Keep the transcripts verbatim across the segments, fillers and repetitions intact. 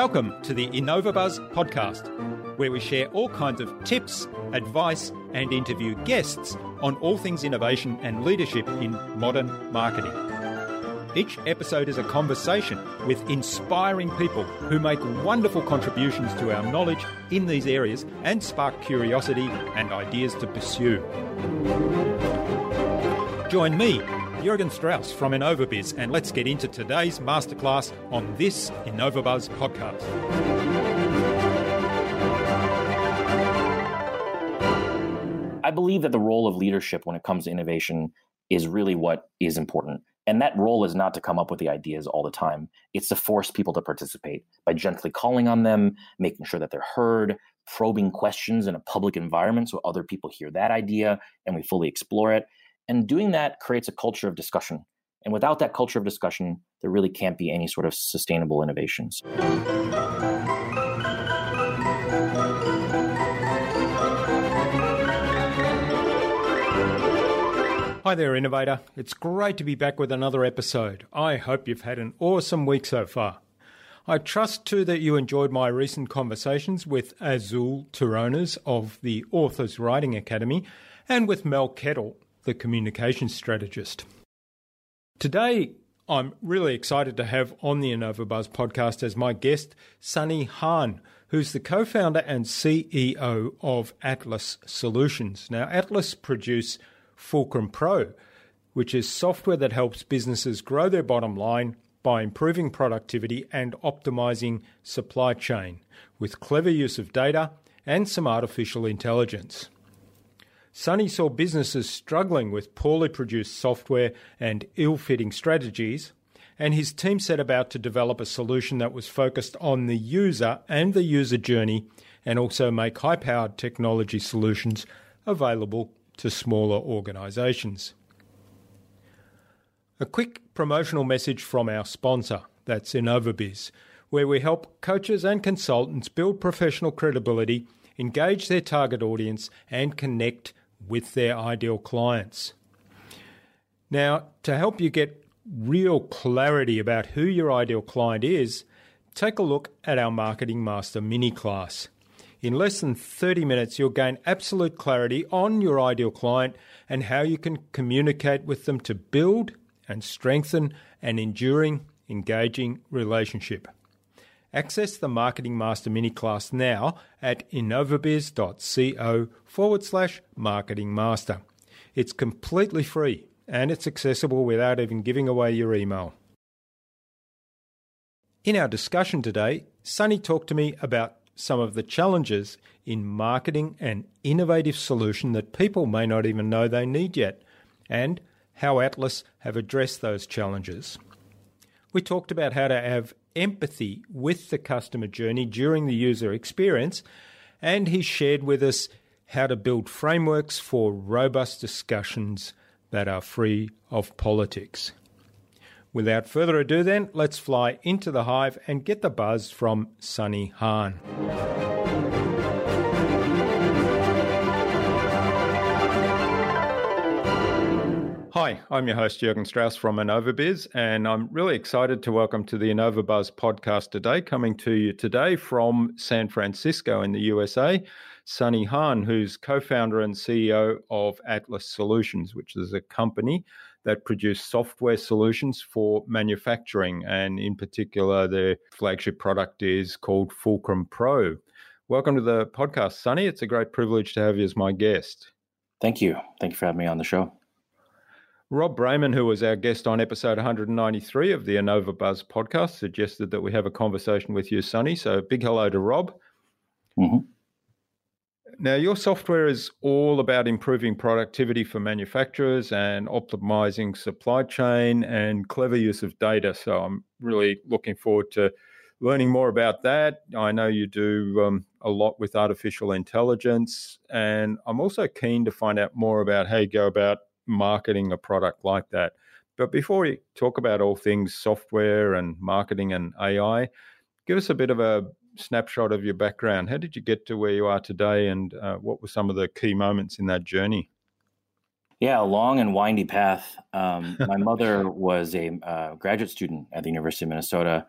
Welcome to the InnovaBuzz podcast, where we share all kinds of tips, advice, and interview guests on all things innovation and leadership in modern marketing. Each episode is a conversation with inspiring people who make wonderful contributions to our knowledge in these areas and spark curiosity and ideas to pursue. Join me, Jürgen Strauss from InnovaBiz, and let's get into today's masterclass on this InnovaBuzz podcast. I believe that the role of leadership when it comes to innovation is really what is important. And that role is not to come up with the ideas all the time. It's to force people to participate by gently calling on them, making sure that they're heard, probing questions in a public environment so other people hear that idea and we fully explore it. And doing that creates a culture of discussion. And without that culture of discussion, there really can't be any sort of sustainable innovations. Hi there, Innovator. It's great to be back with another episode. I hope you've had an awesome week so far. I trust too that you enjoyed my recent conversations with Azul Turones of the Authors Writing Academy and with Mel Kettle, the communications strategist. Today, I'm really excited to have on the InnovaBuzz podcast as my guest, Sunny Han, who's the co-founder and C E O of Atlas Solutions. Now, Atlas produce Fulcrum Pro, which is software that helps businesses grow their bottom line by improving productivity and optimizing supply chain with clever use of data and some artificial intelligence. Sunny saw businesses struggling with poorly produced software and ill-fitting strategies, and his team set about to develop a solution that was focused on the user and the user journey and also make high-powered technology solutions available to smaller organisations. A quick promotional message from our sponsor, that's InnovaBiz, where we help coaches and consultants build professional credibility, engage their target audience, and connect with their ideal clients. Now, to help you get real clarity about who your ideal client is, take a look at our Marketing Master mini class. In less than thirty minutes, you'll gain absolute clarity on your ideal client and how you can communicate with them to build and strengthen an enduring, engaging relationship. Access the Marketing Master mini class now at innovabiz.co forward slash marketing master. It's completely free and it's accessible without even giving away your email. In our discussion today, Sunny talked to me about some of the challenges in marketing an innovative solution that people may not even know they need yet, and how Atlas have addressed those challenges. We talked about how to have empathy with the customer journey during the user experience, and he shared with us how to build frameworks for robust discussions that are free of politics. Without further ado then, let's fly into the hive and get the buzz from Sunny Han. Hi, I'm your host Jürgen Strauss from InnovaBiz, and I'm really excited to welcome to the InnovaBuzz podcast today, coming to you today from San Francisco in the U S A, Sunny Han, who's co-founder and C E O of Atlas Solutions, which is a company that produce software solutions for manufacturing, and in particular, their flagship product is called Fulcrum Pro. Welcome to the podcast, Sunny. It's a great privilege to have you as my guest. Thank you. Thank you for having me on the show. Rob Brayman, who was our guest on episode one ninety-three of the InnovaBuzz podcast, suggested that we have a conversation with you, Sunny. So big hello to Rob. Mm-hmm. Now, your software is all about improving productivity for manufacturers and optimizing supply chain and clever use of data. So I'm really looking forward to learning more about that. I know you do um, a lot with artificial intelligence, and I'm also keen to find out more about how you go about marketing a product like that. But before we talk about all things software and marketing and A I, give us a bit of a snapshot of your background. How did you get to where you are today, and uh, what were some of the key moments in that journey? Yeah, a long and windy path. Um, my mother was a uh, graduate student at the University of Minnesota,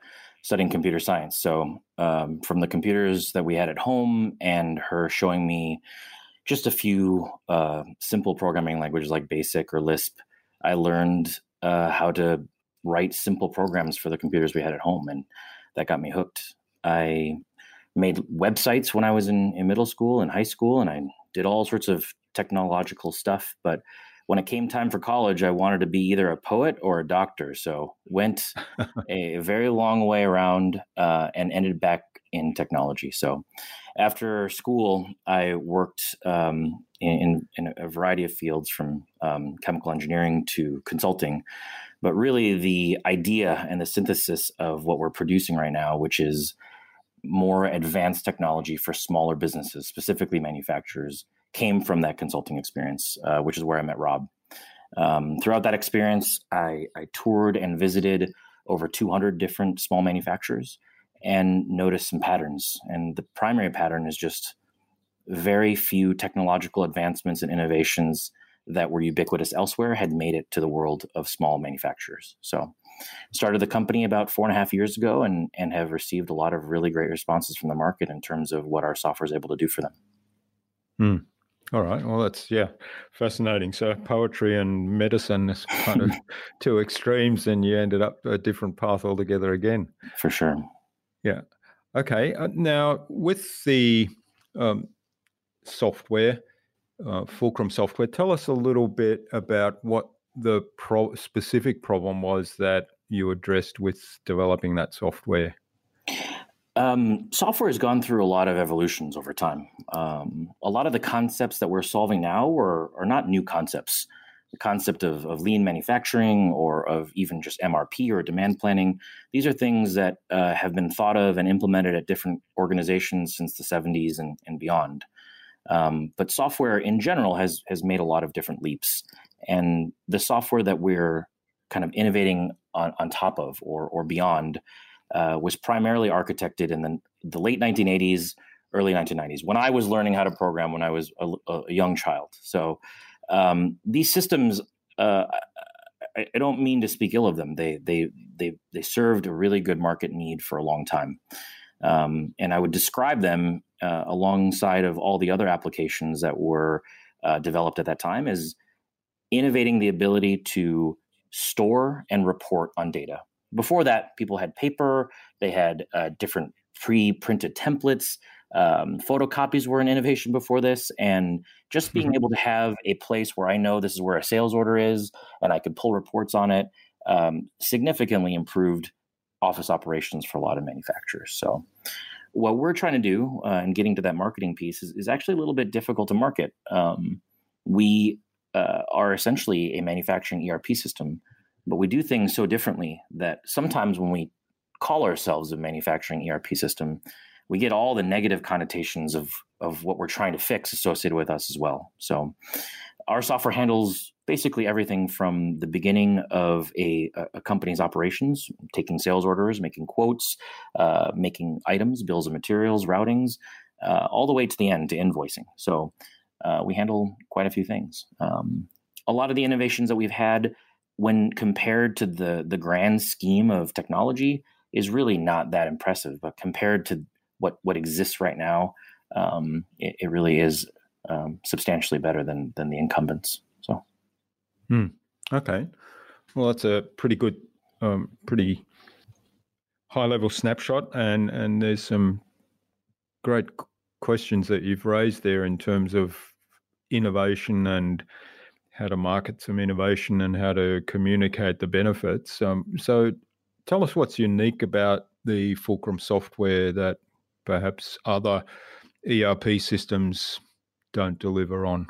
studying computer science. So um, from the computers that we had at home and her showing me just a few uh, simple programming languages like BASIC or Lisp, I learned uh, how to write simple programs for the computers we had at home, and that got me hooked. I made websites when I was in, in middle school and high school, and I did all sorts of technological stuff. But when it came time for college, I wanted to be either a poet or a doctor. So went a very long way around uh, and ended back in technology. So after school, I worked um, in, in a variety of fields, from um, chemical engineering to consulting. But really the idea and the synthesis of what we're producing right now, which is more advanced technology for smaller businesses, specifically manufacturers, came from that consulting experience, uh, which is where I met Rob. Um, throughout that experience, I, I toured and visited over two hundred different small manufacturers and noticed some patterns. And the primary pattern is just very few technological advancements and innovations that were ubiquitous elsewhere had made it to the world of small manufacturers. So started the company about four and a half years ago and, and have received a lot of really great responses from the market in terms of what our software is able to do for them. Hmm. All right. Well, that's, yeah, fascinating. So poetry and medicine is kind of two extremes, and you ended up a different path altogether again. For sure. Yeah. Okay. Uh, now, with the um, software, uh, Fulcrum software, tell us a little bit about what the pro- specific problem was that you addressed with developing that software. Um, software has gone through a lot of evolutions over time. Um, a lot of the concepts that we're solving now are, are not new concepts. The concept of, of lean manufacturing, or of even just M R P or demand planning, these are things that uh, have been thought of and implemented at different organizations since the seventies and, and beyond. Um, but software in general has has made a lot of different leaps. And the software that we're kind of innovating on, on top of or, or beyond Uh, was primarily architected in the, the late nineteen eighties, early nineteen nineties, when I was learning how to program when I was a, a young child. So um, these systems, uh, I, I don't mean to speak ill of them. They they they they served a really good market need for a long time, um, and I would describe them uh, alongside of all the other applications that were uh, developed at that time as innovating the ability to store and report on data. Before that, people had paper, they had uh, different pre-printed templates. Um, photocopies were an innovation before this. And just being able to have a place where I know this is where a sales order is and I could pull reports on it um, significantly improved office operations for a lot of manufacturers. So what we're trying to do uh, and getting to that marketing piece is, is actually a little bit difficult to market. Um, we uh, are essentially a manufacturing E R P system, but we do things so differently that sometimes when we call ourselves a manufacturing E R P system, we get all the negative connotations of, of what we're trying to fix associated with us as well. So our software handles basically everything from the beginning of a, a company's operations, taking sales orders, making quotes, uh, making items, bills of materials, routings, uh, all the way to the end to invoicing. So uh, we handle quite a few things. Um, a lot of the innovations that we've had, when compared to the the grand scheme of technology, is really not that impressive. But compared to what what exists right now, um, it, it really is um, substantially better than than the incumbents. So, hmm. Okay, well, that's a pretty good, um, pretty high level snapshot, and and there's some great questions that you've raised there in terms of innovation and how to market some innovation and how to communicate the benefits. Um, so tell us what's unique about the Fulcrum software that perhaps other E R P systems don't deliver on.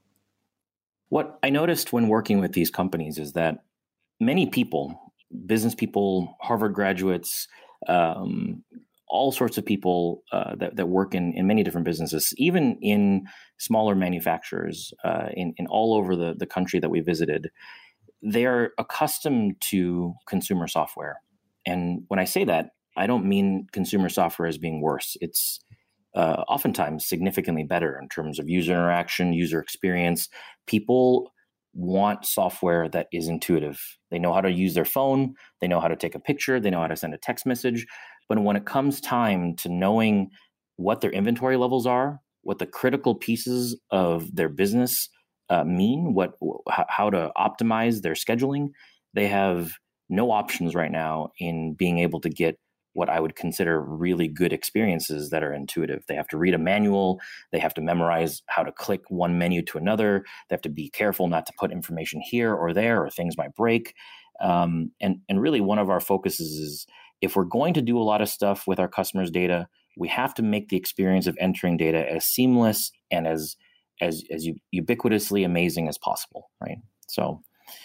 What I noticed when working with these companies is that many people, business people, Harvard graduates, um, all sorts of people uh, that, that work in, in many different businesses, even in smaller manufacturers uh, in, in all over the, the country that we visited, they're accustomed to consumer software. And when I say that, I don't mean consumer software as being worse. It's uh, oftentimes significantly better in terms of user interaction, user experience. People want software that is intuitive. They know how to use their phone. They know how to take a picture. They know how to send a text message. But when it comes time to knowing what their inventory levels are, what the critical pieces of their business uh, mean, what how to optimize their scheduling, they have no options right now in being able to get what I would consider really good experiences that are intuitive. They have to read a manual. They have to memorize how to click one menu to another. They have to be careful not to put information here or there, or things might break. Um, and, and really one of our focuses is, if we're going to do a lot of stuff with our customers' data, we have to make the experience of entering data as seamless and as, as, as ubiquitously amazing as possible, right? So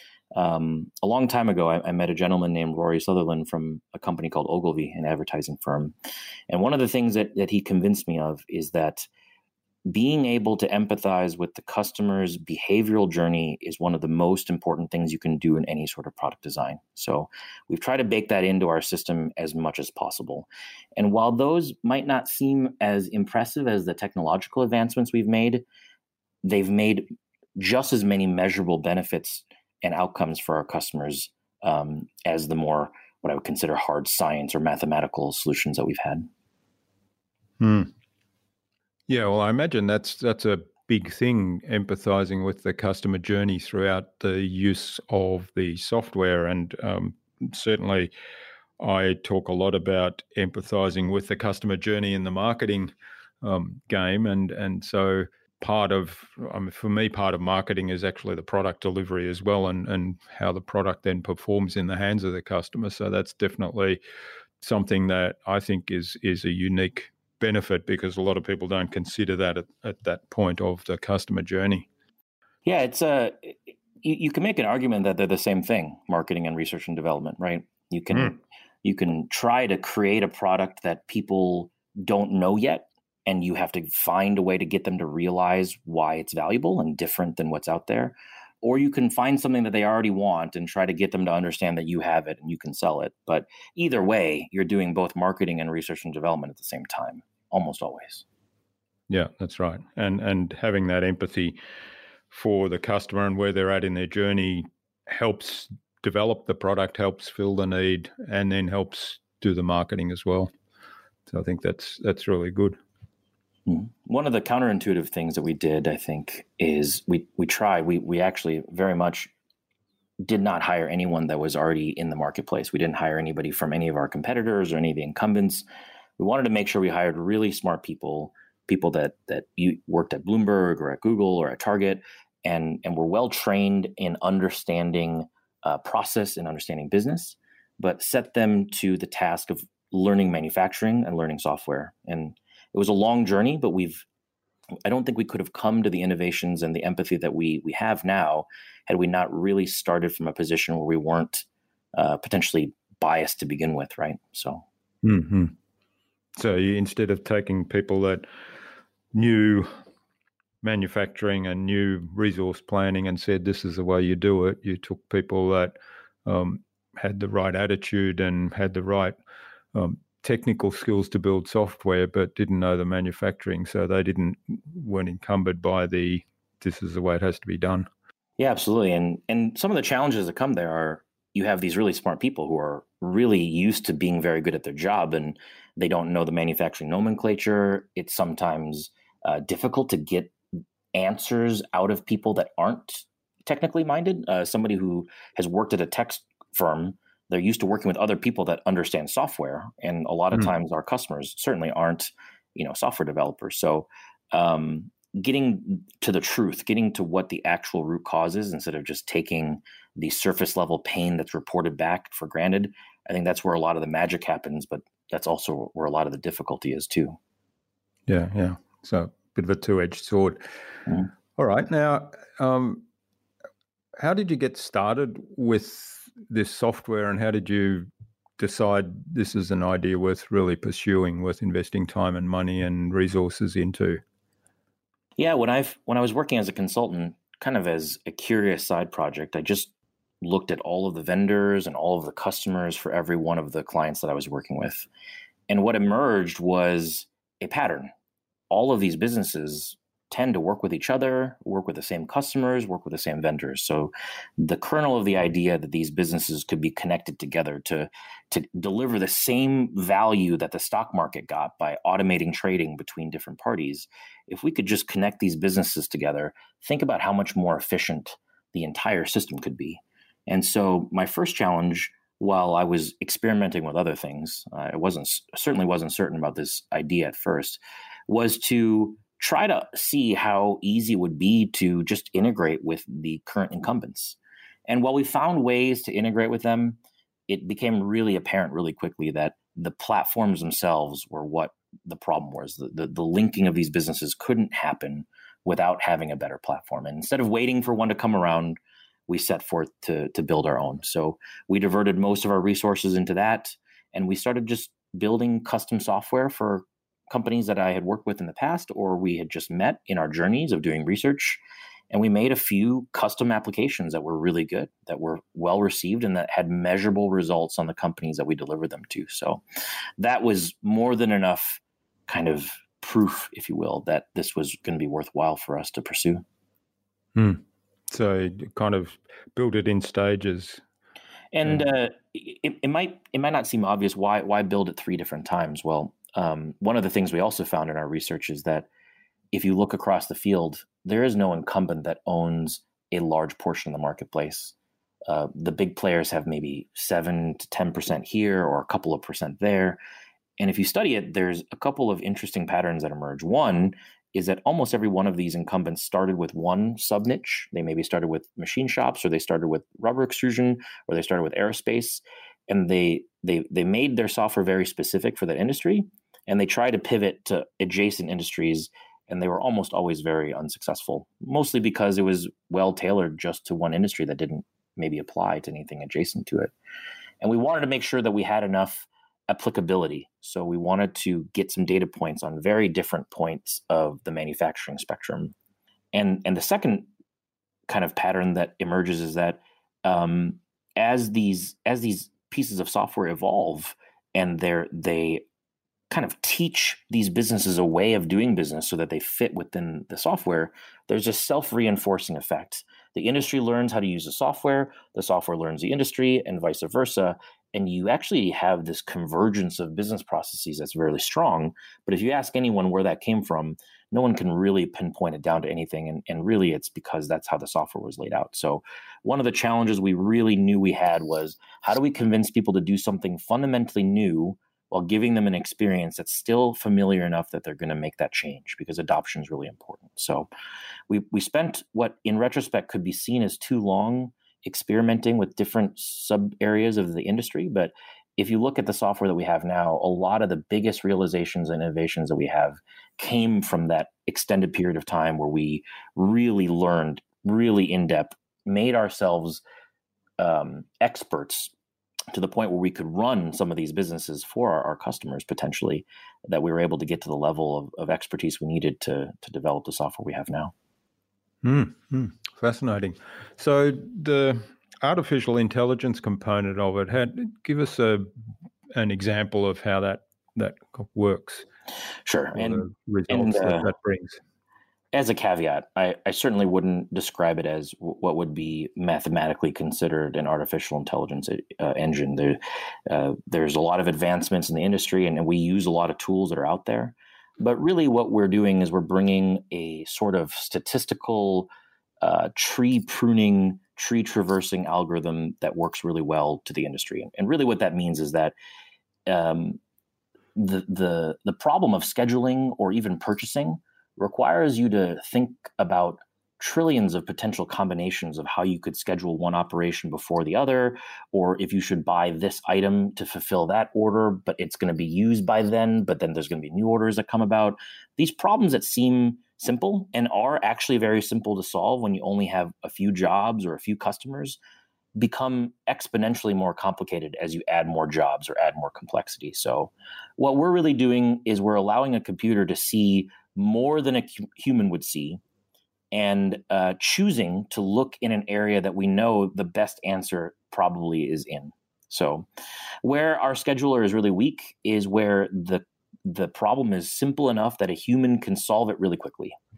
Um, a long time ago, I, I met a gentleman named Rory Sutherland from a company called Ogilvy, an advertising firm. And one of the things that, that he convinced me of is that being able to empathize with the customer's behavioral journey is one of the most important things you can do in any sort of product design. So we've tried to bake that into our system as much as possible. And while those might not seem as impressive as the technological advancements we've made, they've made just as many measurable benefits and outcomes for our customers um, as the more what I would consider hard science or mathematical solutions that we've had. Hmm. Yeah, well, I imagine that's that's a big thing, empathizing with the customer journey throughout the use of the software. And um, certainly I talk a lot about empathizing with the customer journey in the marketing um, game. And, and so part of, I mean, for me, part of marketing is actually the product delivery as well, and, and how the product then performs in the hands of the customer. So that's definitely something that I think is is a unique benefit, because a lot of people don't consider that at, at that point of the customer journey. Yeah, it's a, you, you can make an argument that they're the same thing, marketing and research and development, right? You can, mm. you can try to create a product that people don't know yet, and you have to find a way to get them to realize why it's valuable and different than what's out there. Or you can find something that they already want and try to get them to understand that you have it and you can sell it. But either way, you're doing both marketing and research and development at the same time, almost always. Yeah, that's right. And and having that empathy for the customer and where they're at in their journey helps develop the product, helps fill the need, and then helps do the marketing as well. So I think that's that's really good. One of the counterintuitive things that we did, I think, is we we tried, we we actually very much did not hire anyone that was already in the marketplace. We didn't hire anybody from any of our competitors or any of the incumbents. We wanted to make sure we hired really smart people, people that that you worked at Bloomberg or at Google or at Target, and, and were well-trained in understanding uh, process and understanding business, but set them to the task of learning manufacturing and learning software. And it was a long journey, but we've, I don't think we could have come to the innovations and the empathy that we we have now had we not really started from a position where we weren't uh, potentially biased to begin with, right? So, mm-hmm. so you, instead of taking people that knew manufacturing and knew resource planning and said, this is the way you do it, you took people that um, had the right attitude and had the right um, technical skills to build software, but didn't know the manufacturing, so they didn't weren't encumbered by the this is the way it has to be done. Yeah, absolutely. And and some of the challenges that come there are, you have these really smart people who are really used to being very good at their job, and they don't know the manufacturing nomenclature. It's sometimes uh, difficult to get answers out of people that aren't technically minded. Uh, somebody who has worked at a tech firm, they're used to working with other people that understand software. And a lot of mm. times our customers certainly aren't, you know, software developers. So um, getting to the truth, getting to what the actual root cause is, instead of just taking the surface level pain that's reported back for granted, I think that's where a lot of the magic happens, but that's also where a lot of the difficulty is too. Yeah, yeah. So a bit of a two-edged sword. Mm. All right. Now, um, how did you get started with this software, and how did you decide this is an idea worth really pursuing, worth investing time and money and resources into? Yeah, when I've when I was working as a consultant, kind of as a curious side project, I just looked at all of the vendors and all of the customers for every one of the clients that I was working with. And what emerged was a pattern. All of these businesses tend to work with each other, work with the same customers, work with the same vendors. So the kernel of the idea that these businesses could be connected together to, to deliver the same value that the stock market got by automating trading between different parties, if we could just connect these businesses together, think about how much more efficient the entire system could be. And so my first challenge, while I was experimenting with other things, uh, I wasn't certainly wasn't certain about this idea at first, was to try to see how easy it would be to just integrate with the current incumbents. And while we found ways to integrate with them, it became really apparent really quickly that the platforms themselves were what the problem was. The, the, the linking of these businesses couldn't happen without having a better platform. And instead of waiting for one to come around, we set forth to, to build our own. So we diverted most of our resources into that, and we started just building custom software for companies that I had worked with in the past or we had just met in our journeys of doing research. And we made a few custom applications that were really good, that were well received, and that had measurable results on the companies that we delivered them to. So that was more than enough kind of proof, if you will, that this was going to be worthwhile for us to pursue. Hmm. So you kind of build it in stages. And uh, it, it might it might not seem obvious. Why why build it three different times? Well, um, one of the things we also found in our research is that if you look across the field, there is no incumbent that owns a large portion of the marketplace. Uh, the big players have maybe seven to ten percent here or a couple of percent there. And if you study it, there's a couple of interesting patterns that emerge. One is that almost every one of these incumbents started with one sub niche. They maybe started with machine shops, or they started with rubber extrusion, or they started with aerospace, and they they they made their software very specific for that industry, and they tried to pivot to adjacent industries, and they were almost always very unsuccessful, mostly because it was well tailored just to one industry that didn't maybe apply to anything adjacent to it. And we wanted to make sure that we had enough applicability. So we wanted to get some data points on very different points of the manufacturing spectrum. And, and the second kind of pattern that emerges is that um, as these as these pieces of software evolve and they're, they kind of teach these businesses a way of doing business so that they fit within the software, there's a self-reinforcing effect. The industry learns how to use the software, the software learns the industry, and vice versa. And you actually have this convergence of business processes that's really strong. But if you ask anyone where that came from, no one can really pinpoint it down to anything. And, and really, it's because that's how the software was laid out. So one of the challenges we really knew we had was, how do we convince people to do something fundamentally new while giving them an experience that's still familiar enough that they're going to make that change, because adoption is really important. So we we spent what in retrospect could be seen as too long experimenting with different sub areas of the industry. But if you look at the software that we have now, a lot of the biggest realizations and innovations that we have came from that extended period of time where we really learned really in depth, made ourselves um, experts to the point where we could run some of these businesses for our, our customers potentially, that we were able to get to the level of, of expertise we needed to, to develop the software we have now. Mm, mm, fascinating. So the artificial intelligence component of it, had, give us a an example of how that, that works. Sure. And the results and, uh, that, that brings. As a caveat, I, I certainly wouldn't describe it as w- what would be mathematically considered an artificial intelligence uh, engine. There, uh, there's a lot of advancements in the industry, and, and we use a lot of tools that are out there. But really what we're doing is we're bringing a sort of statistical uh, tree pruning, tree traversing algorithm that works really well to the industry. And, and really what that means is that um, the, the, the problem of scheduling or even purchasing requires you to think about trillions of potential combinations of how you could schedule one operation before the other, or if you should buy this item to fulfill that order, but it's going to be used by then, but then there's going to be new orders that come about. These problems that seem simple and are actually very simple to solve when you only have a few jobs or a few customers become exponentially more complicated as you add more jobs or add more complexity. So what we're really doing is we're allowing a computer to see more than a human would see, and uh, choosing to look in an area that we know the best answer probably is in. So where our scheduler is really weak is where the the problem is simple enough that a human can solve it really quickly.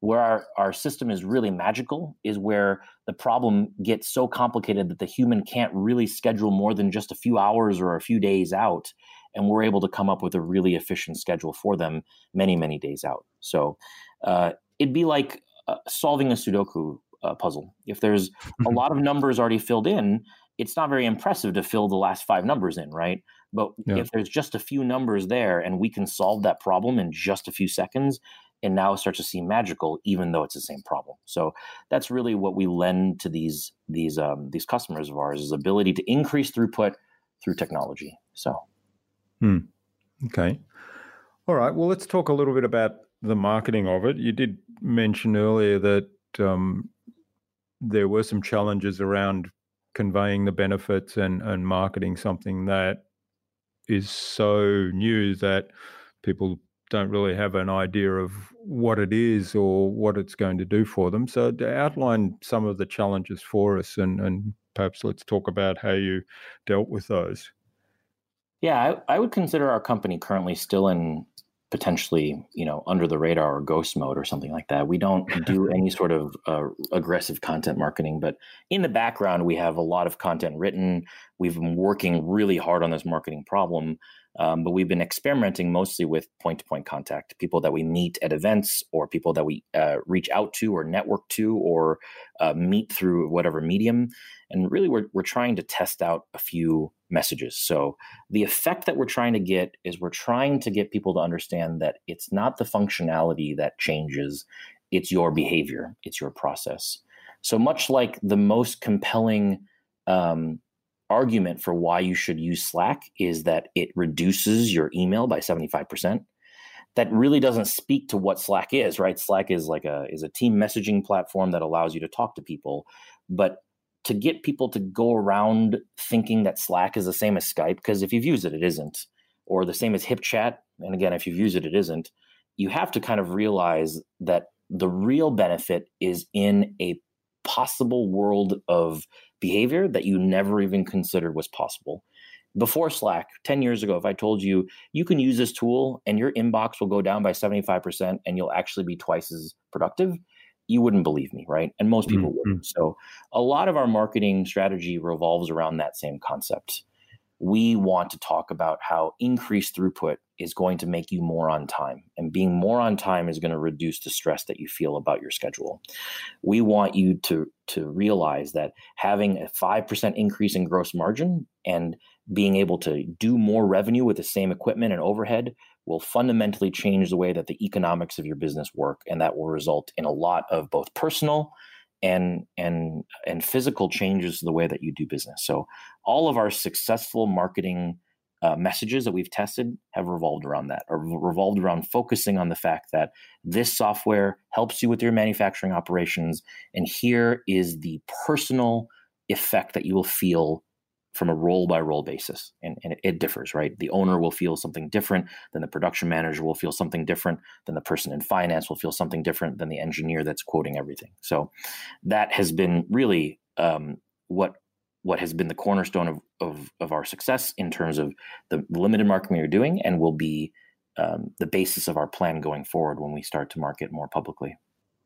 Where our, our system is really magical is where the problem gets so complicated that the human can't really schedule more than just a few hours or a few days out. And we're able to come up with a really efficient schedule for them many, many days out. So uh, it'd be like uh, solving a Sudoku uh, puzzle. If there's a lot of numbers already filled in, it's not very impressive to fill the last five numbers in, right? But yeah. if there's just a few numbers there and we can solve that problem in just a few seconds, and now it starts to seem magical, even though it's the same problem. So that's really what we lend to these these um, these customers of ours, is ability to increase throughput through technology. So, hmm. okay, all right. Well, let's talk a little bit about the marketing of it. You did mention earlier that um, there were some challenges around conveying the benefits and and marketing something that is so new that people don't really have an idea of what it is or what it's going to do for them. So to outline some of the challenges for us, and, and perhaps let's talk about how you dealt with those. Yeah, I, I would consider our company currently still in potentially, you know, under the radar or ghost mode or something like that. We don't do any sort of uh, aggressive content marketing, but in the background, we have a lot of content written. We've been working really hard on this marketing problem. Um, but we've been experimenting mostly with point-to-point contact, people that we meet at events or people that we uh, reach out to or network to or uh, meet through whatever medium. And really, we're we're trying to test out a few messages. So the effect that we're trying to get is we're trying to get people to understand that it's not the functionality that changes, it's your behavior, it's your process. So much like the most compelling um argument for why you should use Slack is that it reduces your email by seventy-five percent. That really doesn't speak to what Slack is, right? Slack is like a is a team messaging platform that allows you to talk to people. But to get people to go around thinking that Slack is the same as Skype, because if you've used it, it isn't, or the same as HipChat, and again, if you've used it, it isn't, you have to kind of realize that the real benefit is in a possible world of behavior that you never even considered was possible. Before Slack, ten years ago, if I told you, you can use this tool and your inbox will go down by seventy-five percent and you'll actually be twice as productive, you wouldn't believe me, right? And most people mm-hmm. wouldn't. So a lot of our marketing strategy revolves around that same concept. We want to talk about how increased throughput is going to make you more on time. And being more on time is going to reduce the stress that you feel about your schedule. We want you to, to realize that having a five percent increase in gross margin and being able to do more revenue with the same equipment and overhead will fundamentally change the way that the economics of your business work. And that will result in a lot of both personal and and and physical changes to the way that you do business. So all of our successful marketing uh, messages that we've tested have revolved around that, or revolved around focusing on the fact that this software helps you with your manufacturing operations, and here is the personal effect that you will feel from a role-by-role basis. And, and it, it differs, right? The owner will feel something different than the production manager will feel something different than the person in finance will feel something different than the engineer that's quoting everything. So that has been really um, what what has been the cornerstone of, of, of our success in terms of the limited marketing we're doing, and will be um, the basis of our plan going forward when we start to market more publicly.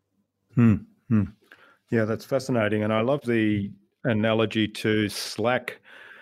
Hmm. hmm. Yeah, that's fascinating. And I love the analogy to Slack.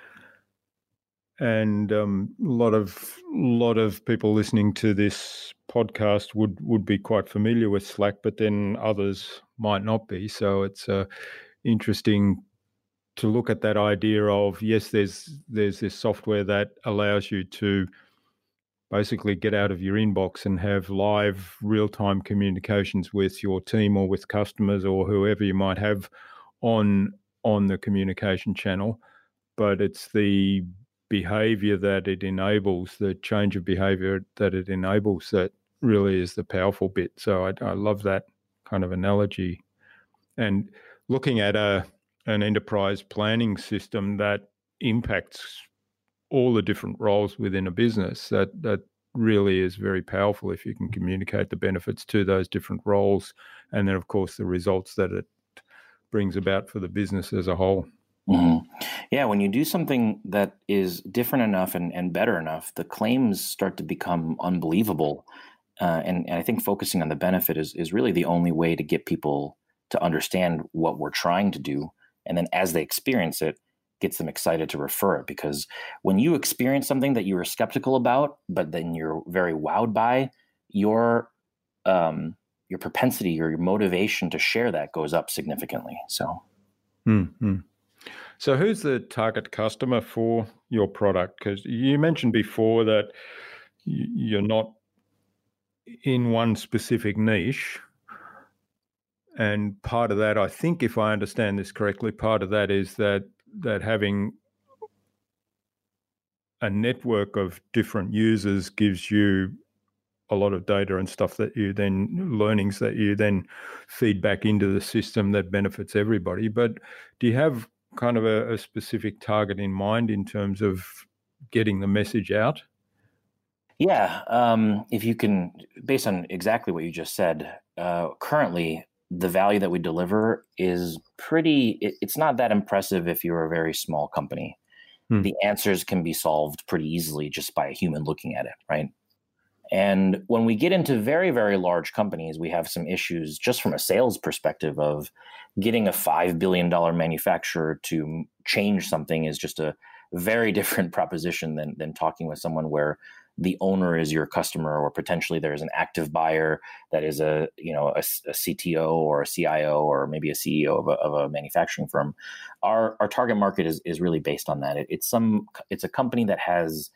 And um, a lot of lot of people listening to this podcast would, would be quite familiar with Slack, but then others might not be. So it's uh, interesting to look at that idea of, yes, there's there's this software that allows you to basically get out of your inbox and have live real-time communications with your team or with customers or whoever you might have on on the communication channel. But it's the behavior that it enables, the change of behavior that it enables, that really is the powerful bit. So I, I love that kind of analogy. And looking at a an enterprise planning system that impacts all the different roles within a business, that that really is very powerful if you can communicate the benefits to those different roles, and then of course the results that it brings about for the business as a whole. Mm-hmm. Yeah, when you do something that is different enough and, and better enough, the claims start to become unbelievable. Uh, and, and I think focusing on the benefit is, is really the only way to get people to understand what we're trying to do. And then as they experience it, gets them excited to refer it. Because when you experience something that you were skeptical about, but then you're very wowed by, your um, your propensity or your motivation to share that goes up significantly. So, mm-hmm. So who's the target customer for your product? Because you mentioned before that you're not in one specific niche. And part of that, I think, if I understand this correctly, part of that is that that having a network of different users gives you a lot of data and stuff that you then, learnings that you then feed back into the system that benefits everybody. But do you have kind of a, a specific target in mind in terms of getting the message out? Yeah. Um, if you can, based on exactly what you just said, uh, currently the value that we deliver is pretty, it, it's not that impressive if you're a very small company. Hmm. The answers can be solved pretty easily just by a human looking at it, right? And when we get into very, very large companies, we have some issues just from a sales perspective of getting a five billion dollars manufacturer to change something is just a very different proposition than, than talking with someone where the owner is your customer, or potentially there's an active buyer that is a, you know, a, a C T O or a C I O or maybe a C E O of a, of a manufacturing firm. Our our target market is is really based on that. It, it's some it's a company that has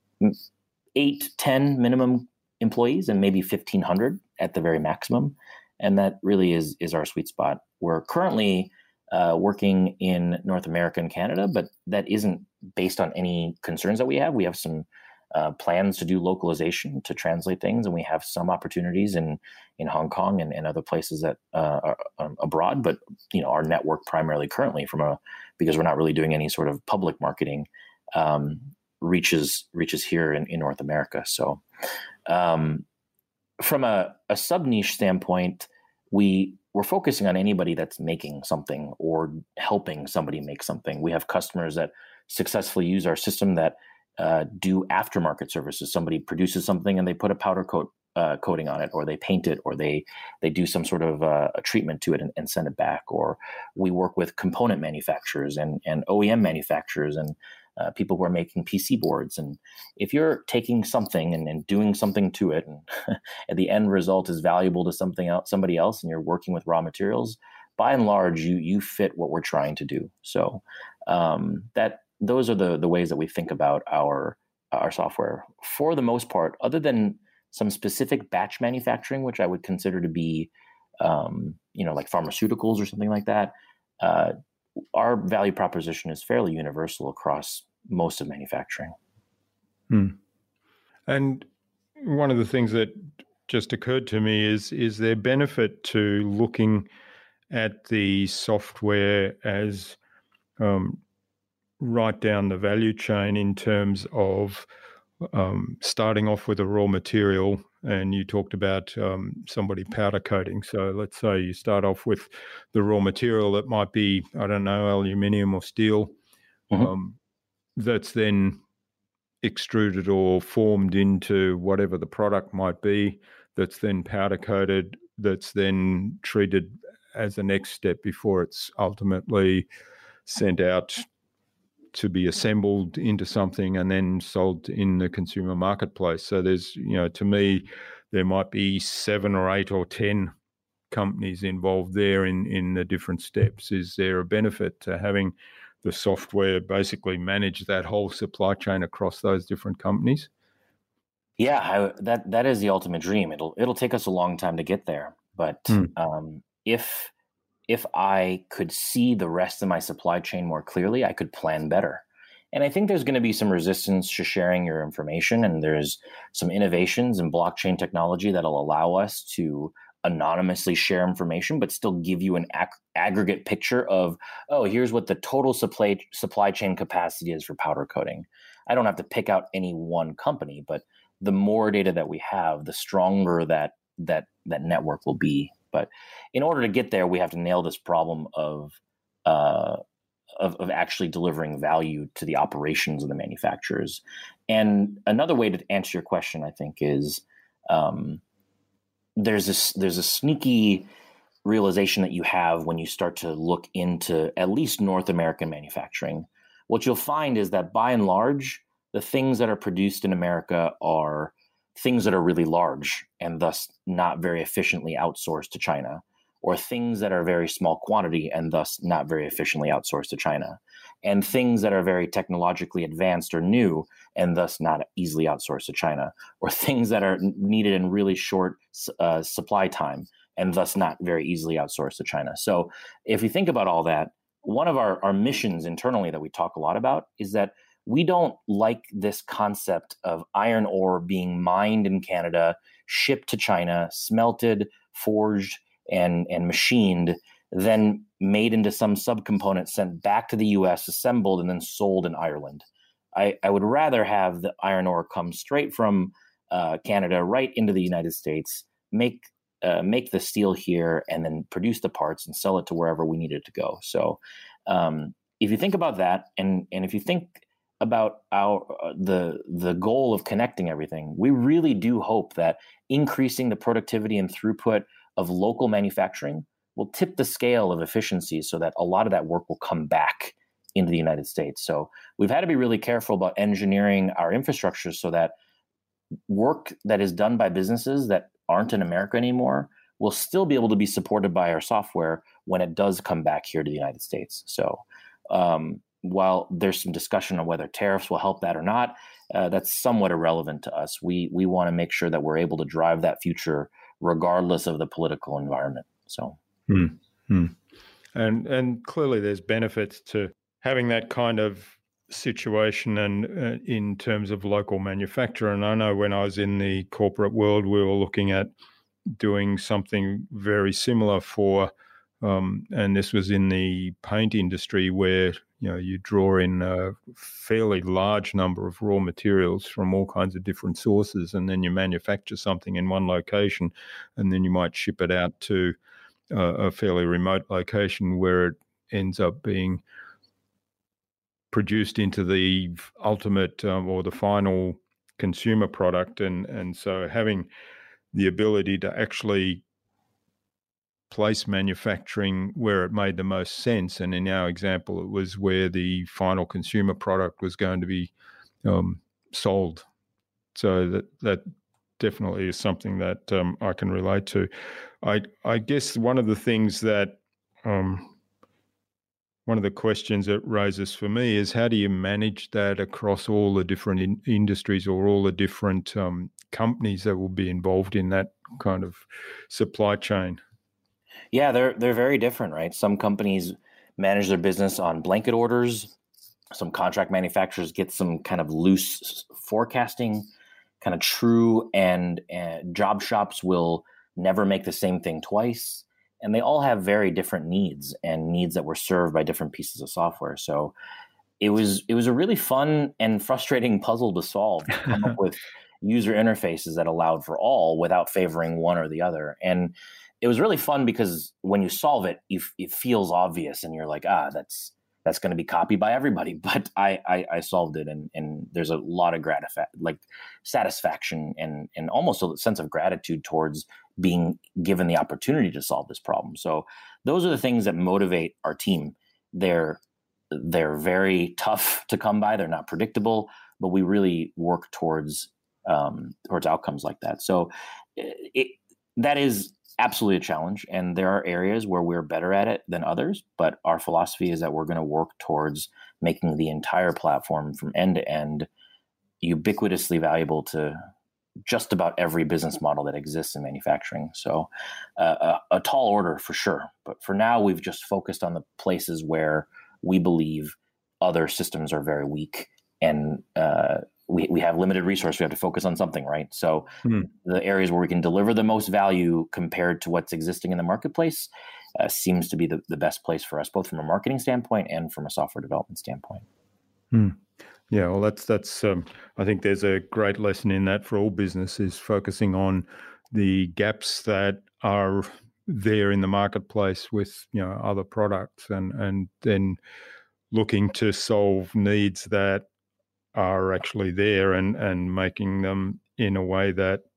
eight, ten minimum employees and maybe fifteen hundred at the very maximum. And that really is, is our sweet spot. We're currently uh, working in North America and Canada, but that isn't based on any concerns that we have. We have some uh, plans to do localization to translate things, and we have some opportunities in, in Hong Kong and, and other places that uh, are um, abroad. But you know, our network primarily currently from a, because we're not really doing any sort of public marketing, um, reaches reaches here in, in North America. So um, from a, a sub niche standpoint, we we're focusing on anybody that's making something or helping somebody make something. We have customers that successfully use our system that uh, do aftermarket services. Somebody produces something and they put a powder coat uh, coating on it, or they paint it, or they they do some sort of uh, a treatment to it and, and send it back. Or we work with component manufacturers and and O E M manufacturers and Uh, people who are making P C boards. And if you're taking something and, and doing something to it, and at the end result is valuable to something else, somebody else, and you're working with raw materials, by and large, you you fit what we're trying to do. So um, that those are the the ways that we think about our our software. For the most part, other than some specific batch manufacturing, which I would consider to be, um, you know, like pharmaceuticals or something like that, uh, our value proposition is fairly universal across most of manufacturing. Hmm. And one of the things that just occurred to me is, is there benefit to looking at the software as um, right down the value chain in terms of um, starting off with a raw material, and you talked about um, somebody powder coating. So let's say you start off with the raw material that might be, I don't know, aluminium or steel, mm-hmm. um, that's then extruded or formed into whatever the product might be, that's then powder coated, that's then treated as a next step before it's ultimately sent out to be assembled into something and then sold in the consumer marketplace. So there's, you know, to me, there might be seven or eight or ten companies involved there in, in the different steps. Is there a benefit to having the software basically manage that whole supply chain across those different companies? Yeah, I, that that is the ultimate dream. It'll it'll take us a long time to get there, but mm. um, if if I could see the rest of my supply chain more clearly, I could plan better. And I think there's going to be some resistance to sharing your information, and there's some innovations in blockchain technology that'll allow us to anonymously share information, but still give you an ag- aggregate picture of, oh, here's what the total supply supply chain capacity is for powder coating. I don't have to pick out any one company, but the more data that we have, the stronger that that that network will be. But in order to get there, we have to nail this problem of uh, of, of actually delivering value to the operations of the manufacturers. And another way to answer your question, I think, is um, there's this there's a sneaky realization that you have when you start to look into at least North American manufacturing. What you'll find is that by and large, the things that are produced in America are things that are really large and thus not very efficiently outsourced to China, or things that are very small quantity and thus not very efficiently outsourced to China, and things that are very technologically advanced or new and thus not easily outsourced to China, or things that are needed in really short uh, supply time and thus not very easily outsourced to China. So if you think about all that, one of our, our missions internally that we talk a lot about is that we don't like this concept of iron ore being mined in Canada, shipped to China, smelted, forged, and, and machined, then made into some subcomponent, sent back to the U S, assembled, and then sold in Ireland. I, I would rather have the iron ore come straight from uh, Canada right into the United States, make uh, make the steel here, and then produce the parts and sell it to wherever we need it to go. So um, if you think about that, and and if you think about our uh, the the goal of connecting everything, we really do hope that increasing the productivity and throughput of local manufacturing will tip the scale of efficiency so that a lot of that work will come back into the United States. So we've had to be really careful about engineering our infrastructure so that work that is done by businesses that aren't in America anymore will still be able to be supported by our software when it does come back here to the United States. So um, while there's some discussion on whether tariffs will help that or not, uh, that's somewhat irrelevant to us. We we want to make sure that we're able to drive that future regardless of the political environment. So, mm-hmm. and and clearly there's benefits to having that kind of situation and uh, in terms of local manufacture. And I know when I was in the corporate world, we were looking at doing something very similar for, um, and this was in the paint industry where, you know, you draw in a fairly large number of raw materials from all kinds of different sources, and then you manufacture something in one location, and then you might ship it out to uh, a fairly remote location where it ends up being produced into the ultimate um, or the final consumer product. And, and so having the ability to actually place manufacturing where it made the most sense. And in our example, it was where the final consumer product was going to be um, sold. So that that definitely is something that um, I can relate to. I I guess one of the things that um, one of the questions it raises for me is how do you manage that across all the different in- industries or all the different um, companies that will be involved in that kind of supply chain? Yeah, they're they're very different, right? Some companies manage their business on blanket orders. Some contract manufacturers get some kind of loose forecasting, kind of true, and, and job shops will never make the same thing twice. And they all have very different needs and needs that were served by different pieces of software. So it was it was a really fun and frustrating puzzle to solve, to come up with user interfaces that allowed for all without favoring one or the other. And it was really fun because when you solve it, you, it feels obvious, and you're like, ah, that's that's going to be copied by everybody. But I I, I solved it, and and there's a lot of gratif- like satisfaction and and almost a sense of gratitude towards being given the opportunity to solve this problem. So those are the things that motivate our team. They're they're very tough to come by. They're not predictable, but we really work towards um, towards outcomes like that. So it, that is absolutely a challenge, and there are areas where we're better at it than others, but our philosophy is that we're going to work towards making the entire platform from end to end ubiquitously valuable to just about every business model that exists in manufacturing. So uh, a, a tall order for sure, but for now we've just focused on the places where we believe other systems are very weak, and uh, we, we have limited resource. We have to focus on something, right? So hmm. the areas where we can deliver the most value compared to what's existing in the marketplace uh, seems to be the, the best place for us, both from a marketing standpoint and from a software development standpoint. Hmm. Yeah, well, that's, that's um, I think there's a great lesson in that for all businesses, focusing on the gaps that are there in the marketplace with, you know, other products, and, and then looking to solve needs that are actually there, and, and making them in a way that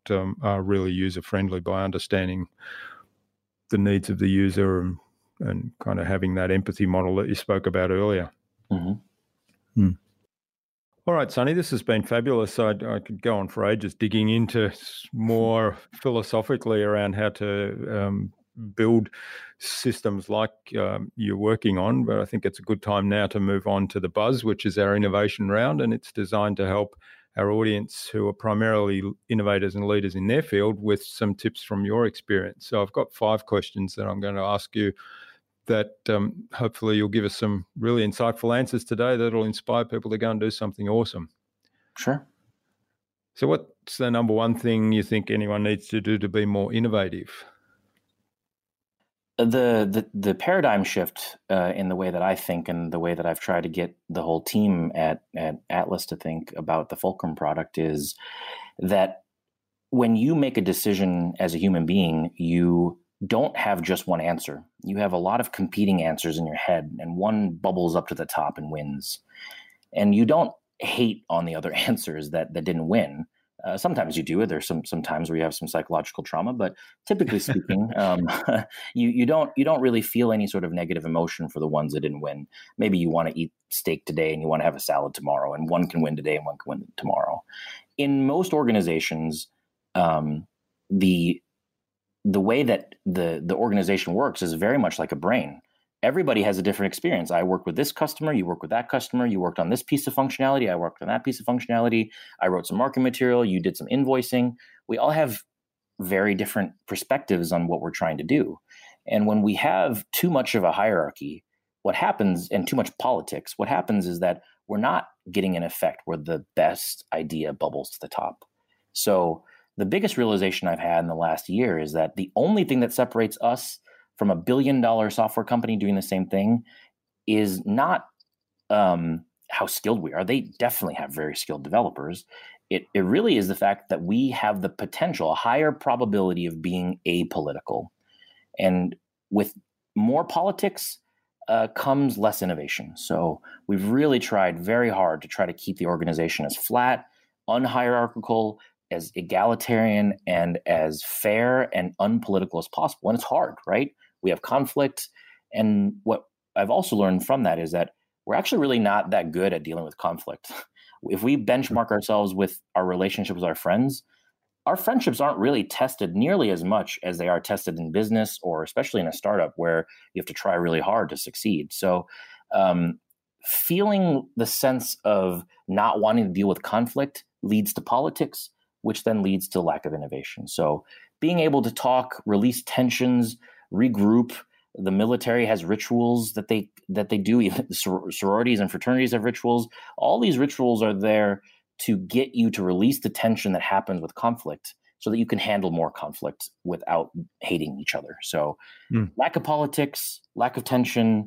um, are really user-friendly by understanding the needs of the user and, and kind of having that empathy model that you spoke about earlier. Mm-hmm. Hmm. All right, Sonny, this has been fabulous. I, I could go on for ages digging into more philosophically around how to um, build systems like um, you're working on, but I think it's a good time now to move on to the Buzz, which is our innovation round, and it's designed to help our audience who are primarily innovators and leaders in their field with some tips from your experience. So I've got five questions that I'm going to ask you that um, hopefully you'll give us some really insightful answers today that'll inspire people to go and do something awesome. Sure. So what's the number one thing you think anyone needs to do to be more innovative? The the, the paradigm shift uh, in the way that I think and the way that I've tried to get the whole team at, at Atlas to think about the Fulcrum product is that when you make a decision as a human being, you don't have just one answer. You have a lot of competing answers in your head, and one bubbles up to the top and wins. And you don't hate on the other answers that, that didn't win. Uh, sometimes you do. There's some some times where you have some psychological trauma, but typically speaking, um, you you don't you don't really feel any sort of negative emotion for the ones that didn't win. Maybe you want to eat steak today and you want to have a salad tomorrow, and one can win today and one can win tomorrow. In most organizations, um, the the way that the the organization works is very much like a brain. Everybody has a different experience. I work with this customer, you work with that customer, you worked on this piece of functionality, I worked on that piece of functionality, I wrote some marketing material, you did some invoicing. We all have very different perspectives on what we're trying to do. And when we have too much of a hierarchy, what happens, and too much politics, what happens is that we're not getting an effect where the best idea bubbles to the top. So the biggest realization I've had in the last year is that the only thing that separates us from a billion dollar software company doing the same thing is not um, how skilled we are. They definitely have very skilled developers. It, it really is the fact that we have the potential, a higher probability of being apolitical. And with more politics uh, comes less innovation. So we've really tried very hard to try to keep the organization as flat, unhierarchical, as egalitarian, and as fair and unpolitical as possible. And it's hard, right? We have conflict. And what I've also learned from that is that we're actually really not that good at dealing with conflict. If we benchmark ourselves with our relationship with our friends, our friendships aren't really tested nearly as much as they are tested in business, or especially in a startup where you have to try really hard to succeed. So um, feeling the sense of not wanting to deal with conflict leads to politics, which then leads to lack of innovation. So being able to talk, release tensions, regroup. The military has rituals that they that they do. Even sororities and fraternities have rituals. All these rituals are there to get you to release the tension that happens with conflict so that you can handle more conflict without hating each other. So mm. lack of politics, lack of tension,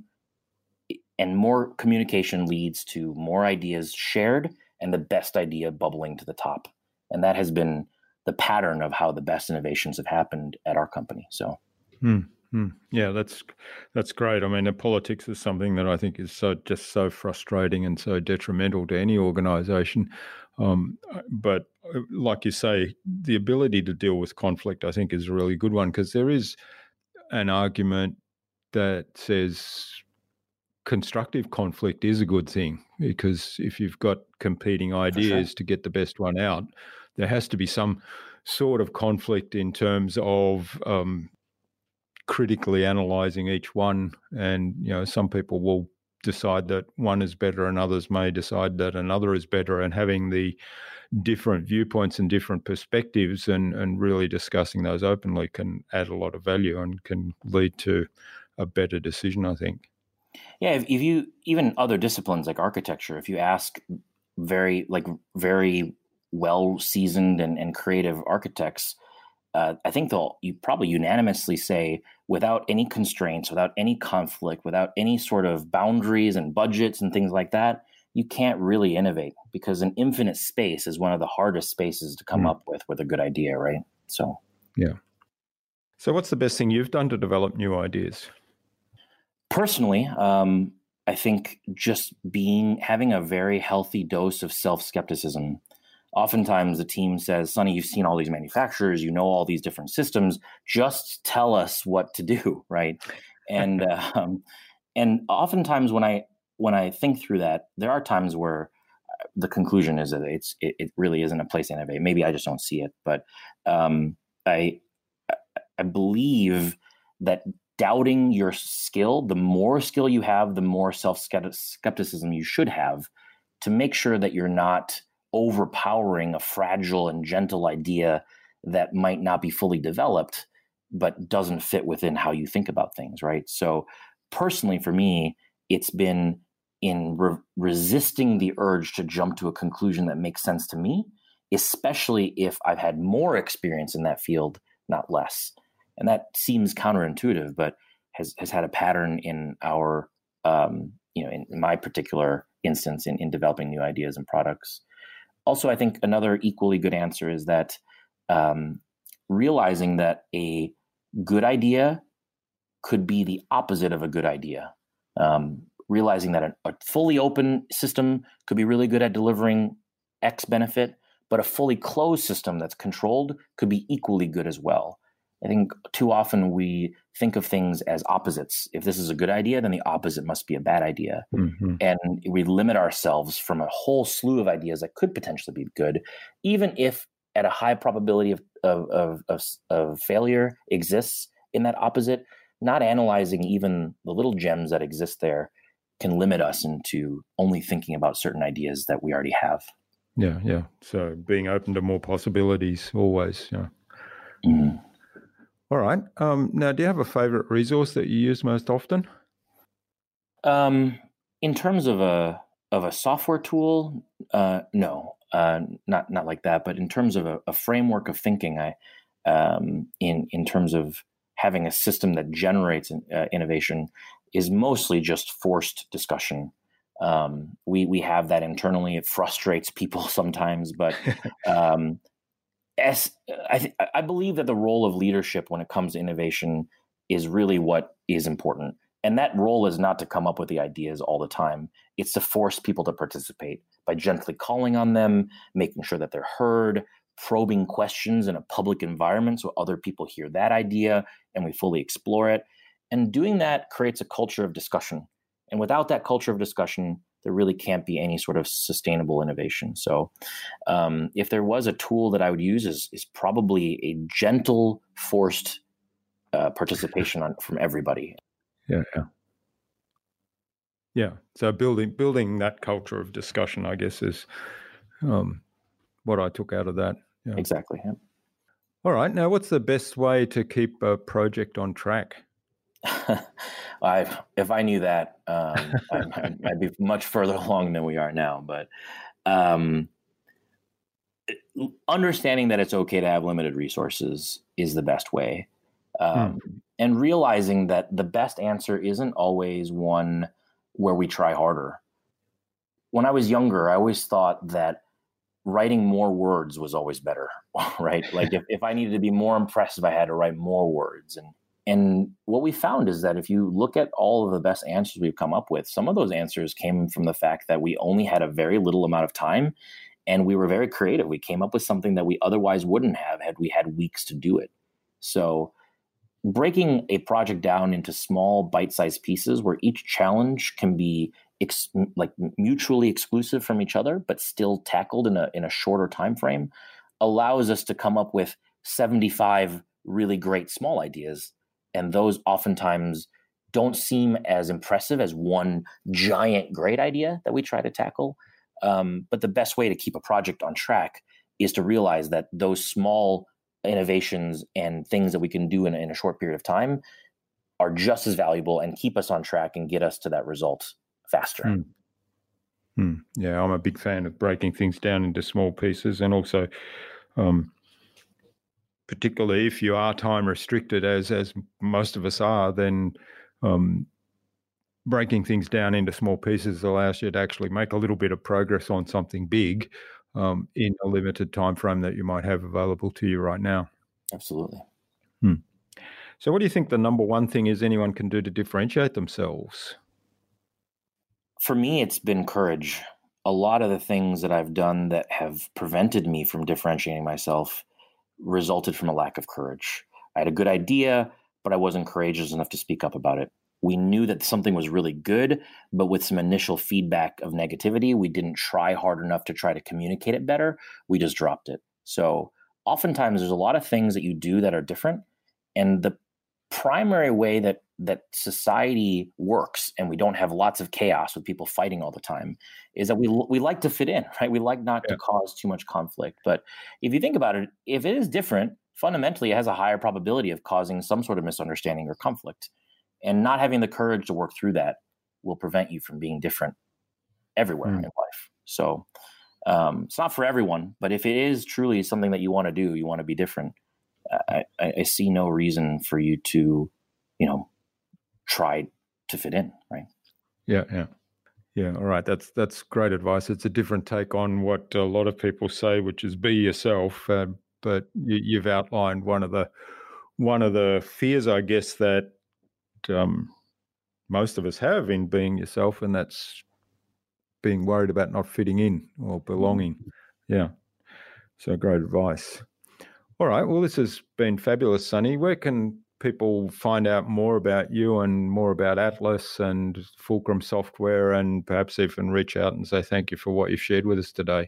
and more communication leads to more ideas shared and the best idea bubbling to the top. And that has been the pattern of how the best innovations have happened at our company. So, mm. Mm. Yeah, that's that's great. I mean, the politics is something that I think is so just so frustrating and so detrimental to any organisation. Um, but like you say, the ability to deal with conflict, I think, is a really good one, because there is an argument that says constructive conflict is a good thing, because if you've got competing ideas sure. to get the best one out, there has to be some sort of conflict in terms of um, critically analysing each one. And, you know, some people will decide that one is better and others may decide that another is better, and having the different viewpoints and different perspectives and, and really discussing those openly can add a lot of value and can lead to a better decision, I think. Yeah, if, if you, even other disciplines like architecture, if you ask very, like very well seasoned and, and creative architects, uh, I think they'll you probably unanimously say, without any constraints, without any conflict, without any sort of boundaries and budgets and things like that, you can't really innovate, because an infinite space is one of the hardest spaces to come mm. up with with a good idea, right? So, yeah. So what's the best thing you've done to develop new ideas? Personally, um, I think just being, having a very healthy dose of self-skepticism. oftentimes the team says, Sonny, you've seen all these manufacturers, you know all these different systems, just tell us what to do, right? And um, and oftentimes when I when I think through that, there are times where the conclusion is that it's it, it really isn't a place to innovate. Maybe I just don't see it, but um, I I believe that doubting your skill, the more skill you have, the more self-skepticism you should have to make sure that you're not overpowering a fragile and gentle idea that might not be fully developed, but doesn't fit within how you think about things, right? So personally, for me, it's been in re- resisting the urge to jump to a conclusion that makes sense to me, especially if I've had more experience in that field, not less. And that seems counterintuitive, but has, has had a pattern in our, um, you know, in, in my particular instance in, in developing new ideas and products. Also, I think another equally good answer is that um, realizing that a good idea could be the opposite of a good idea. Um, realizing that a, a fully open system could be really good at delivering X benefit, but a fully closed system that's controlled could be equally good as well. I think too often we think of things as opposites. If this is a good idea, then the opposite must be a bad idea. Mm-hmm. And we limit ourselves from a whole slew of ideas that could potentially be good, even if at a high probability of, of, of, of, of failure exists in that opposite. Not analyzing even the little gems that exist there can limit us into only thinking about certain ideas that we already have. Yeah, yeah. So being open to more possibilities always. Yeah. Mm. All right. Um, now, do you have a favorite resource that you use most often? Um, in terms of a of a software tool, uh, no, uh, not not like that. But in terms of a, a framework of thinking, I um, in in terms of having a system that generates uh, innovation is mostly just forced discussion. Um, we we have that internally. It frustrates people sometimes, but um, as I, th- I believe that the role of leadership when it comes to innovation is really what is important. And that role is not to come up with the ideas all the time. It's to force people to participate by gently calling on them, making sure that they're heard, probing questions in a public environment so other people hear that idea and we fully explore it. And doing that creates a culture of discussion. And without that culture of discussion, there really can't be any sort of sustainable innovation. So um, if there was a tool that I would use is, is probably a gentle, forced uh, participation on, from everybody. Yeah, yeah. Yeah. So building building that culture of discussion, I guess, is um, what I took out of that. Yeah. Exactly. Yeah. All right. Now, what's the best way to keep a project on track? I, if I knew that, um, I'd, I'd be much further along than we are now. But um, understanding that it's okay to have limited resources is the best way. Um, mm. And realizing that the best answer isn't always one where we try harder. When I was younger, I always thought that writing more words was always better, right? Like if, if I needed to be more impressive, I had to write more words. And And what we found is that if you look at all of the best answers we've come up with, some of those answers came from the fact that we only had a very little amount of time and we were very creative. We came up with something that we otherwise wouldn't have had we had weeks to do it. So breaking a project down into small bite-sized pieces where each challenge can be ex- like mutually exclusive from each other, but still tackled in a in a shorter time frame, allows us to come up with seventy-five really great small ideas. And those oftentimes don't seem as impressive as one giant great idea that we try to tackle. Um, but the best way to keep a project on track is to realize that those small innovations and things that we can do in, in a short period of time are just as valuable and keep us on track and get us to that result faster. Hmm. Hmm. Yeah, I'm a big fan of breaking things down into small pieces, and also um, particularly if you are time restricted, as as most of us are, then um, breaking things down into small pieces allows you to actually make a little bit of progress on something big um, in a limited time frame that you might have available to you right now. Absolutely. Hmm. So what do you think the number one thing is anyone can do to differentiate themselves? For me, it's been courage. a lot of the things that I've done that have prevented me from differentiating myself resulted from a lack of courage. I had a good idea, but I wasn't courageous enough to speak up about it. We knew that something was really good, but with some initial feedback of negativity, we didn't try hard enough to try to communicate it better. We just dropped it. So oftentimes there's a lot of things that you do that are different. And the primary way that that society works, and we don't have lots of chaos with people fighting all the time, is that we we like to fit in, right? We like not yeah. to cause too much conflict. But if you think about it, if it is different, fundamentally it has a higher probability of causing some sort of misunderstanding or conflict. And not having the courage to work through that will prevent you from being different everywhere mm. in life. So um, it's not for everyone, but if it is truly something that you want to do, you want to be different, I, I, I see no reason for you to, you know, try to fit in, right? Yeah, yeah. Yeah, all right. That's that's great advice. It's a different take on what a lot of people say, which is be yourself. Uh, but you, you've outlined one of the one of the fears, I guess, that um, most of us have in being yourself, and that's being worried about not fitting in or belonging. Yeah. So great advice. All right. Well, this has been fabulous, Sonny. Where can people find out more about you and more about Atlas and Fulcrum Software, and perhaps even reach out and say thank you for what you've shared with us today?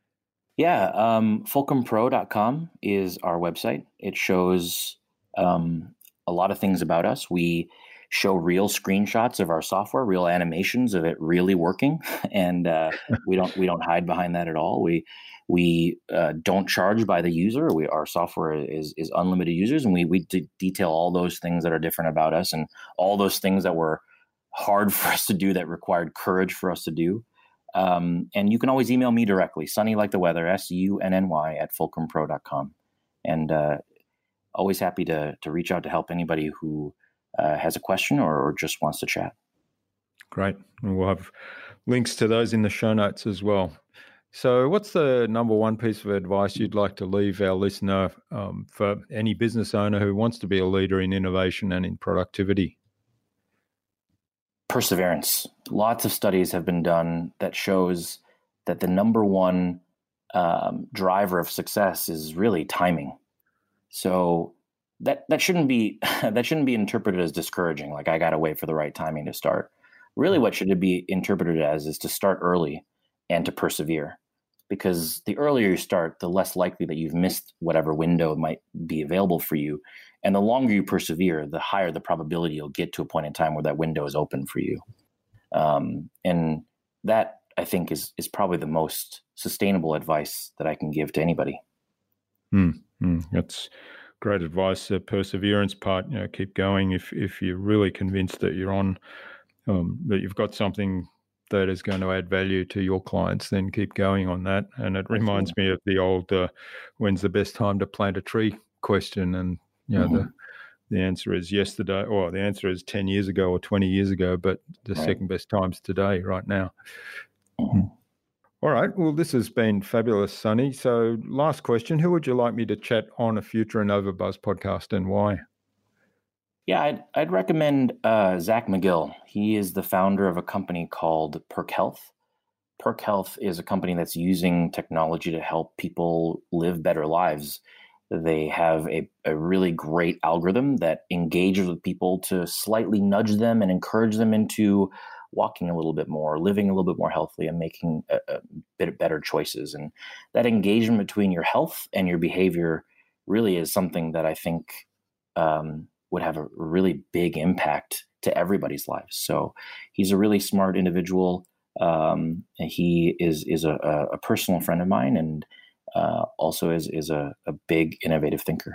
Yeah. Um, fulcrum pro dot com is our website. It shows um, a lot of things about us. We show real screenshots of our software, real animations of it really working, and uh, we don't we don't hide behind that at all. We we uh, don't charge by the user. We our software is is unlimited users, and we we d- detail all those things that are different about us, and all those things that were hard for us to do, that required courage for us to do. Um, and you can always email me directly, Sunny like the weather, S U N N Y at fulcrum pro dot com, and uh, always happy to to reach out to help anybody who Uh, has a question or, or just wants to chat. Great. And we'll have links to those in the show notes as well. So what's the number one piece of advice you'd like to leave our listener um, for any business owner who wants to be a leader in innovation and in productivity? Perseverance. Lots of studies have been done that shows that the number one um, driver of success is really timing. So That that shouldn't be that shouldn't be interpreted as discouraging. Like, I got to wait for the right timing to start. Really, what should it be interpreted as is to start early and to persevere. Because the earlier you start, the less likely that you've missed whatever window might be available for you, and the longer you persevere, the higher the probability you'll get to a point in time where that window is open for you. Um, and that, I think, is is probably the most sustainable advice that I can give to anybody. Mm, mm, that's great advice. The perseverance part, you know, keep going. If if you're really convinced that you're on, um, that you've got something that is going to add value to your clients, then keep going on that. And it reminds me of the old, uh, when's the best time to plant a tree question? And, you know, mm-hmm. the, the answer is yesterday, or the answer is ten years ago or twenty years ago, but the right. second best time's today, right now. Mm-hmm. All right. Well, this has been fabulous, Sonny. So last question, who would you like me to chat on a future InnovaBuzz podcast, and why? Yeah, I'd, I'd recommend uh, Zach McGill. He is the founder of a company called Perk Health. Perk Health is a company that's using technology to help people live better lives. They have a, a really great algorithm that engages with people to slightly nudge them and encourage them into walking a little bit more, living a little bit more healthily, and making a, a bit better choices. And that engagement between your health and your behavior really is something that I think um, would have a really big impact to everybody's lives. So he's a really smart individual. Um, he is is a, a personal friend of mine, and uh, also is is a, a big innovative thinker.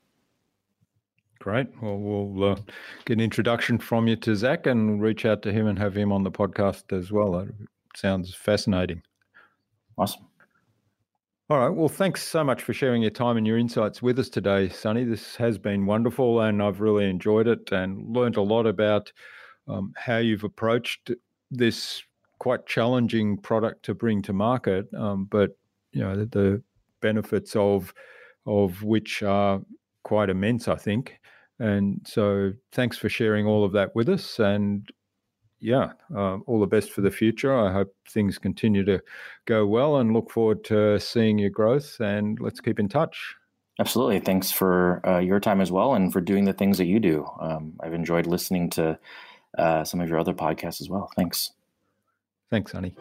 Great. Well, we'll uh, get an introduction from you to Zach and reach out to him and have him on the podcast as well. That sounds fascinating. Awesome. All right. Well, thanks so much for sharing your time and your insights with us today, Sonny. This has been wonderful, and I've really enjoyed it and learned a lot about um, how you've approached this quite challenging product to bring to market, um, but you know the, the benefits of of which are quite immense, I think. And so thanks for sharing all of that with us. And yeah, uh, all the best for the future. I hope things continue to go well and look forward to seeing your growth, and let's keep in touch. Absolutely. Thanks for uh, your time as well and for doing the things that you do. Um, I've enjoyed listening to uh, some of your other podcasts as well. Thanks. Thanks, Sonny.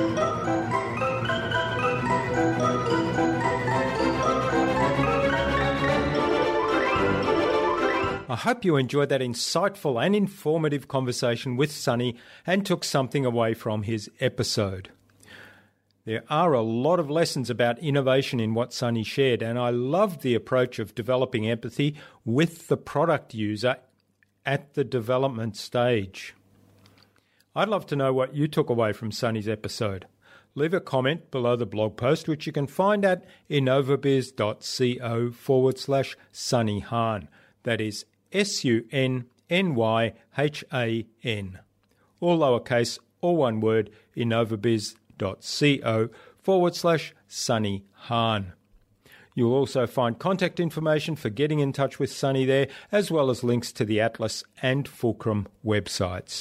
I hope you enjoyed that insightful and informative conversation with Sonny and took something away from his episode. There are a lot of lessons about innovation in what Sonny shared, and I loved the approach of developing empathy with the product user at the development stage. I'd love to know what you took away from Sonny's episode. Leave a comment below the blog post, which you can find at innovabiz.co forward slash Sonny Hahn. That is S U N N Y H A N. All lowercase, all one word, innovabiz.co forward slash Sonny Hahn. You'll also find contact information for getting in touch with Sonny there, as well as links to the Atlas and Fulcrum websites.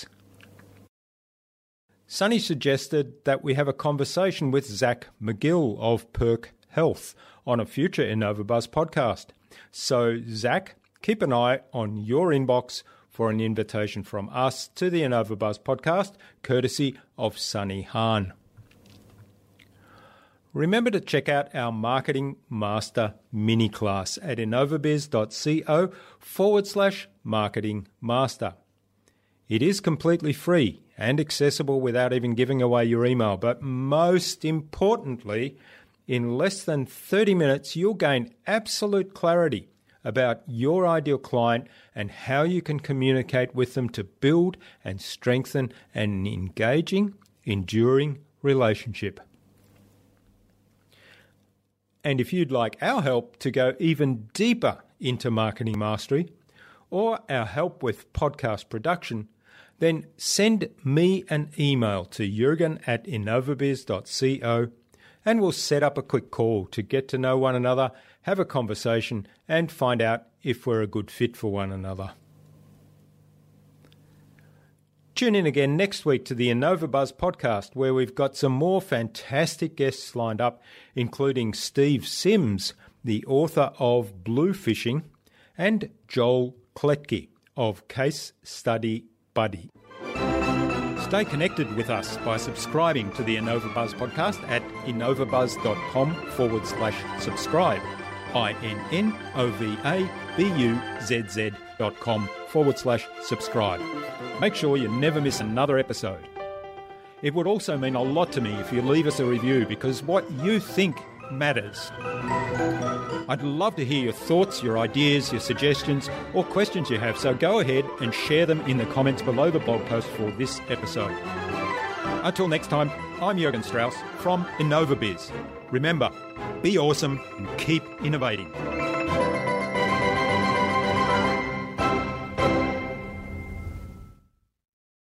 Sonny suggested that we have a conversation with Zach McGill of Perk Health on a future InnovaBuzz podcast. So, Zach, keep an eye on your inbox for an invitation from us to the InnovaBuzz podcast, courtesy of Sonny Hahn. Remember to check out our Marketing Master mini class at innovabiz.co forward slash marketing master. It is completely free and accessible without even giving away your email, but most importantly, in less than thirty minutes, you'll gain absolute clarity about your ideal client and how you can communicate with them to build and strengthen an engaging, enduring relationship. And if you'd like our help to go even deeper into marketing mastery, or our help with podcast production, then send me an email to Jürgen at innovabiz.co and we'll set up a quick call to get to know one another, have a conversation, and find out if we're a good fit for one another. Tune in again next week to the InnovaBuzz podcast, where we've got some more fantastic guests lined up, including Steve Sims, the author of Blue Fishing, and Joel Kletke of Case Study Buddy. Stay connected with us by subscribing to the InnovaBuzz podcast at innovabuzz.com forward slash subscribe. I-N-N-O-V-A-B-U-Z-Z dot com forward slash subscribe. Make sure you never miss another episode. It would also mean a lot to me if you leave us a review, because what you think matters. I'd love to hear your thoughts, your ideas, your suggestions, or questions you have, so go ahead and share them in the comments below the blog post for this episode. Until next time, I'm Jürgen Strauss from InnovaBiz. Remember, be awesome and keep innovating.